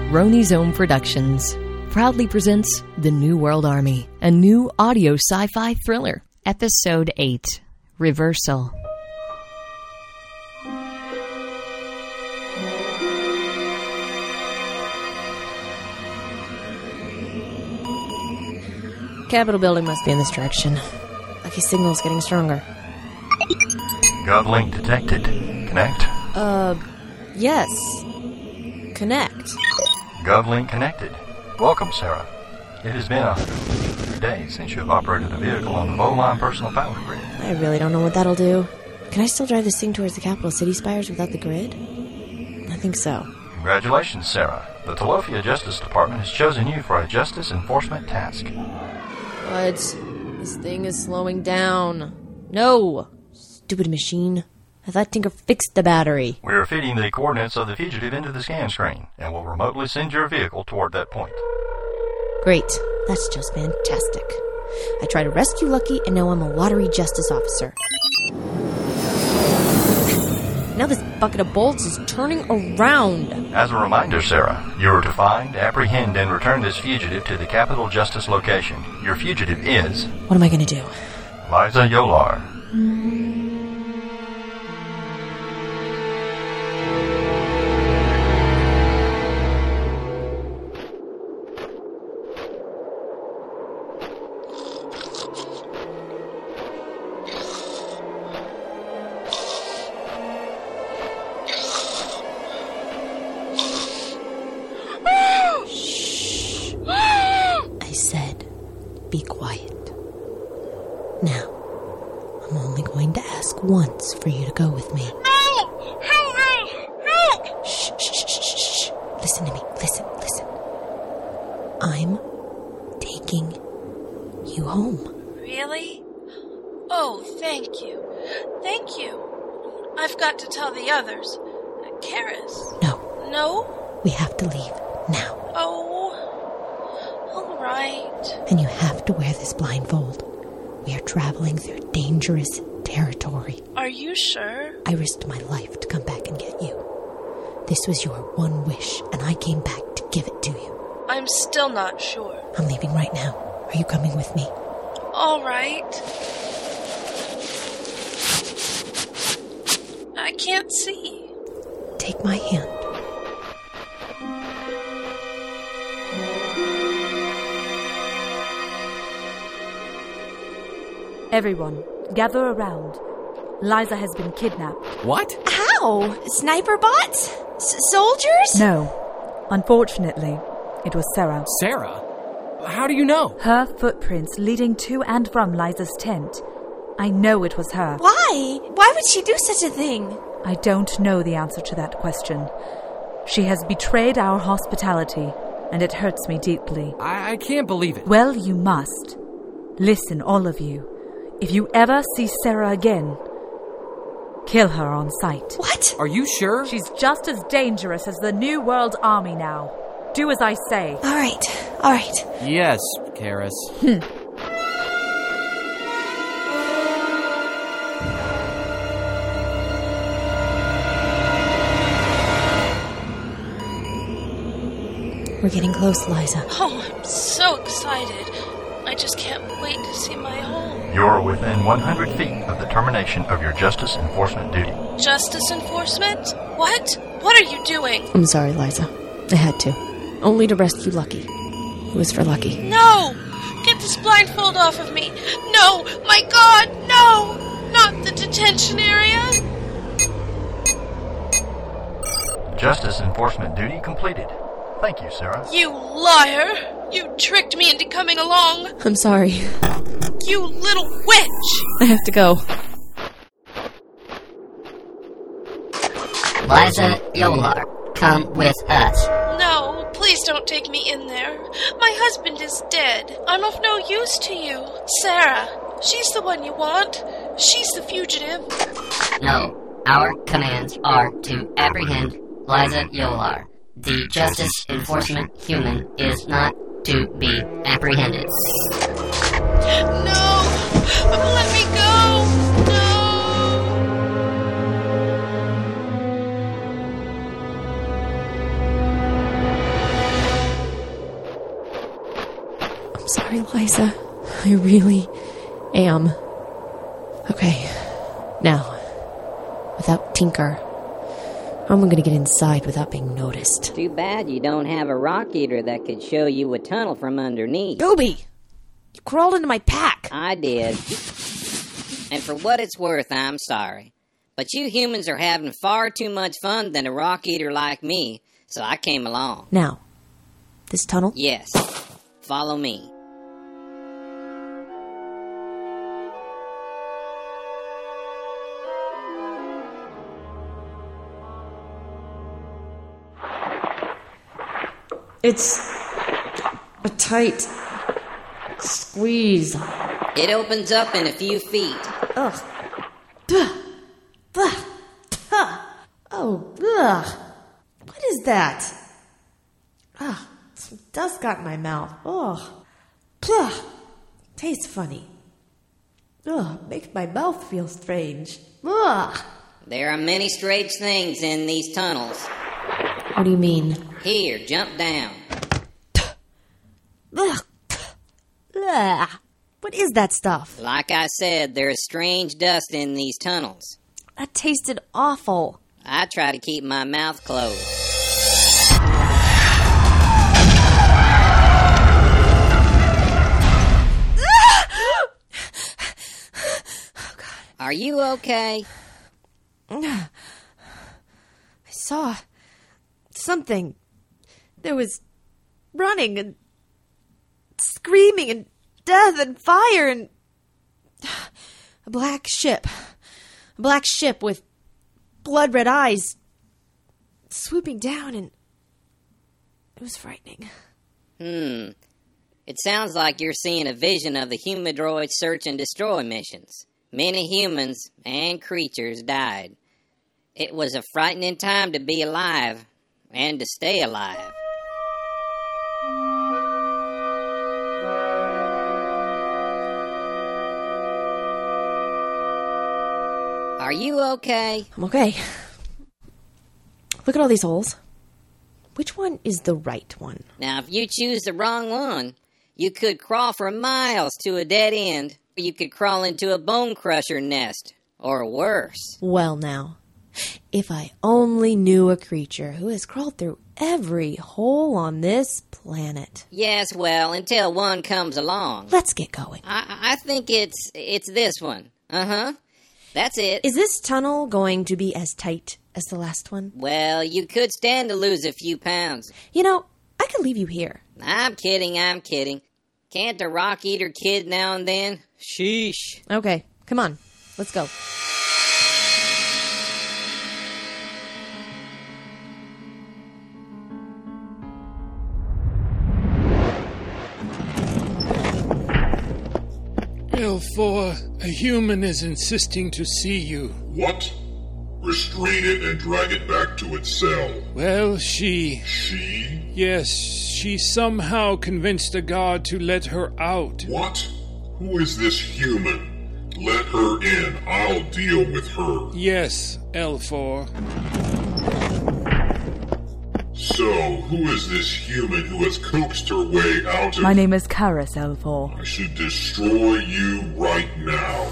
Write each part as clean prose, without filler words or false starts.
Roni's Own Productions proudly presents The New World Army, a new audio sci-fi thriller. Episode 8, Reversal. Capitol building must be in this direction. Lucky signal's getting stronger. GovLink detected. Connect. Yes. Connect. GovLink connected. Welcome, Sarah. It has been a day since you have operated a vehicle on the Voline personal power grid. I really don't know what that'll do. Can I still drive this thing towards the Capital City spires without the grid? I think so. Congratulations, Sarah. The Telofia Justice Department has chosen you for a justice enforcement task. What? This thing is slowing down. No! Stupid machine. I thought Tinker fixed the battery. We are feeding the coordinates of the fugitive into the scan screen, and will remotely send your vehicle toward that point. Great. That's just fantastic. I tried to rescue Lucky, and now I'm a lottery justice officer. Now this bucket of bolts is turning around. As a reminder, Sarah, you are to find, apprehend, and return this fugitive to the Capital Justice location. Your fugitive is... What am I going to do? Liza Yolar. Be quiet. Now, I'm only going to ask once for you to go with me. No! Help! Shh, shh, shh, shh, shh. Listen to me. Listen. I'm taking you home. Really? Oh, thank you. Thank you. I've got to tell the others. Karis. No. No? We have to leave now. Oh. All right. And you have to wear this blindfold. We are traveling through dangerous territory. Are you sure? I risked my life to come back and get you. This was your one wish, and I came back to give it to you. I'm still not sure. I'm leaving right now. Are you coming with me? All right. I can't see. Take my hand. Everyone, gather around. Liza has been kidnapped. What? How? Sniper bots? Soldiers? No. Unfortunately, it was Sarah. Sarah? How do you know? Her footprints leading to and from Liza's tent. I know it was her. Why? Why would she do such a thing? I don't know the answer to that question. She has betrayed our hospitality, and it hurts me deeply. I can't believe it. Well, you must. Listen, all of you. If you ever see Sarah again, kill her on sight. What? Are you sure? She's just as dangerous as the New World Army now. Do as I say. All right. Yes, Karis. We're getting close, Liza. Oh, I'm so excited. I just can't wait to see my home. You're within 100 feet of the termination of your justice enforcement duty. Justice enforcement? What? What are you doing? I'm sorry, Liza. I had to. Only to rescue Lucky. It was for Lucky. No! Get this blindfold off of me! No! My God, no! Not the detention area! Justice enforcement duty completed. Thank you, Sarah. You liar! You tricked me into coming along! I'm sorry. You little witch! I have to go. Liza Yolar, come with us. No, please don't take me in there. My husband is dead. I'm of no use to you. Sarah, she's the one you want. She's the fugitive. No, our commands are to apprehend Liza Yolar. The justice enforcement human is not to be apprehended. No! Let me go! No! Liza, I really am. Okay, now, without Tinker, how am I going to get inside without being noticed? Too bad you don't have a rock eater that could show you a tunnel from underneath. Gobi! You crawled into my pack! I did. And for what it's worth, I'm sorry. But you humans are having far too much fun than a rock eater like me, so I came along. Now, this tunnel? Yes. Follow me. It's a tight squeeze. It opens up in a few feet. Ugh. Blah. Blah. Huh. Oh, ugh. What is that? Ugh. Some dust got in my mouth. Ugh. Blah. Tastes funny. Ugh. Makes my mouth feel strange. Ugh. There are many strange things in these tunnels. What do you mean? Here, jump down. Ugh. Ugh. What is that stuff? Like I said, there is strange dust in these tunnels. That tasted awful. I try to keep my mouth closed. Oh, God. Are you okay? I saw something. There was running and screaming and death and fire and a black ship. A black ship with blood-red eyes swooping down, and it was frightening. It sounds like you're seeing a vision of the Humidroid search and destroy missions. Many humans and creatures died. It was a frightening time to be alive and to stay alive. Are you okay? I'm okay. Look at all these holes. Which one is the right one? Now, if you choose the wrong one, you could crawl for miles to a dead end. You could crawl into a bone crusher nest, or worse. Well, now, if I only knew a creature who has crawled through every hole on this planet. Yes, well, until one comes along. Let's get going. I think it's this one. Uh-huh. That's it. Is this tunnel going to be as tight as the last one? Well, you could stand to lose a few pounds. You know, I could leave you here. I'm kidding. Can't a rock eater kid now and then? Sheesh. Okay, come on. Let's go. L4, a human is insisting to see you. What? Restrain it and drag it back to its cell. Well, she... She? Yes, she somehow convinced a guard to let her out. What? Who is this human? Let her in. I'll deal with her. Yes, L4. So, who is this human who has coaxed her way out of... My name is Karis, L4. I should destroy you right now.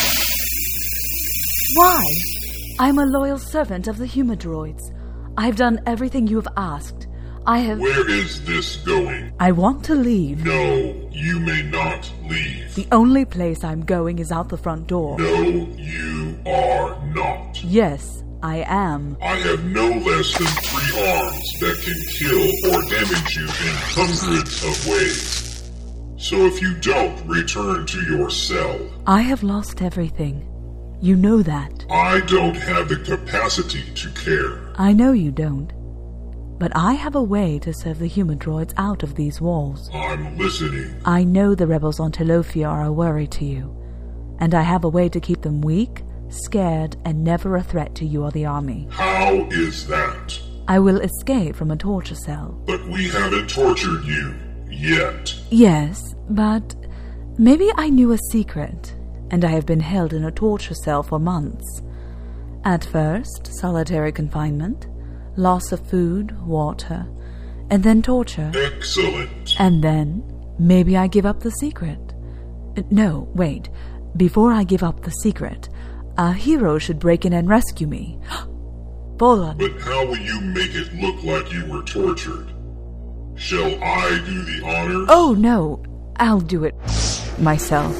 Why? I'm a loyal servant of the Humidroids. I've done everything you have asked. Where is this going? I want to leave. No, you may not leave. The only place I'm going is out the front door. No, you are not. Yes, I am. I have no less than 3 arms that can kill or damage you in hundreds of ways. So if you don't, return to your cell. I have lost everything. You know that. I don't have the capacity to care. I know you don't. But I have a way to serve the Humidroids out of these walls. I'm listening. I know the rebels on Telofia are a worry to you. And I have a way to keep them weak, scared, and never a threat to you or the army. How is that? I will escape from a torture cell. But we haven't tortured you yet. Yes, but maybe I knew a secret, and I have been held in a torture cell for months. At first, solitary confinement, loss of food, water, and then torture. Excellent. And then Maybe I give up the secret. No, wait. Before I give up the secret, a hero should break in and rescue me. Volan. But how will you make it look like you were tortured? Shall I do the honor? Oh, no. I'll do it myself.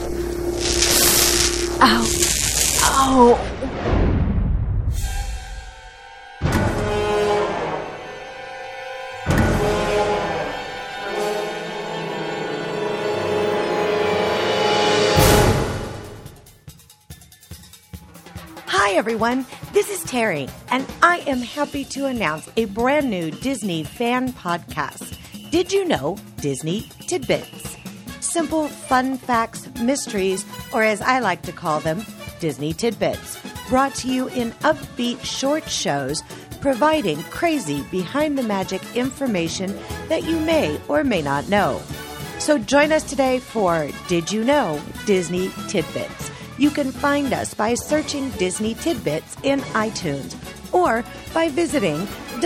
Ow. Ow. Hi everyone, this is Terry, and I am happy to announce a brand new Disney fan podcast. Did you know Disney Tidbits? Simple, fun facts, mysteries, or as I like to call them, Disney Tidbits, brought to you in upbeat short shows, providing crazy behind-the-magic information that you may or may not know. So join us today for Did You Know Disney Tidbits? You can find us by searching Disney Tidbits in iTunes or by visiting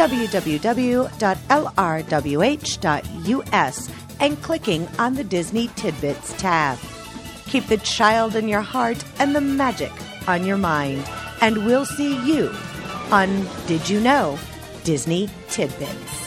www.lrwh.us and clicking on the Disney Tidbits tab. Keep the child in your heart and the magic on your mind, and we'll see you on Did You Know Disney Tidbits.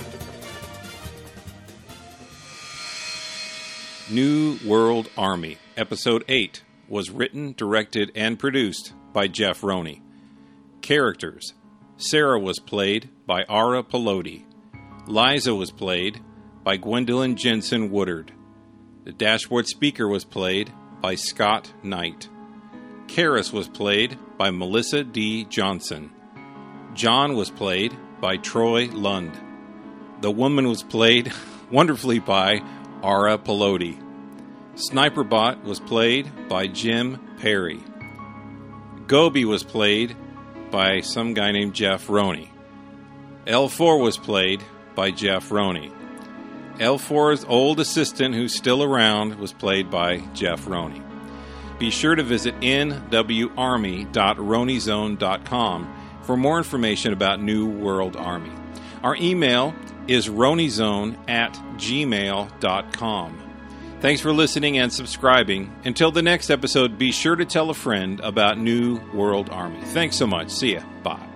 New World Army, Episode 8, was written, directed, and produced by Jeff Roney. Characters: Sarah was played by Ara Pelodi. Liza was played by Gwendolyn Jensen Woodard. The dashboard speaker was played by Scott Knight. Karis was played by Melissa D. Johnson. John was played by Troy Lund. The woman was played wonderfully by Ara Pelodi. Sniperbot was played by Jim Perry. Gobi was played by some guy named Jeff Roney. L4 was played by Jeff Roney. L4's old assistant, who's still around, was played by Jeff Roney. Be sure to visit nwarmy.roneyzone.com for more information about New World Army. Our email is roneyzone@gmail.com. Thanks for listening and subscribing. Until the next episode, be sure to tell a friend about New World Army. Thanks so much. See ya. Bye.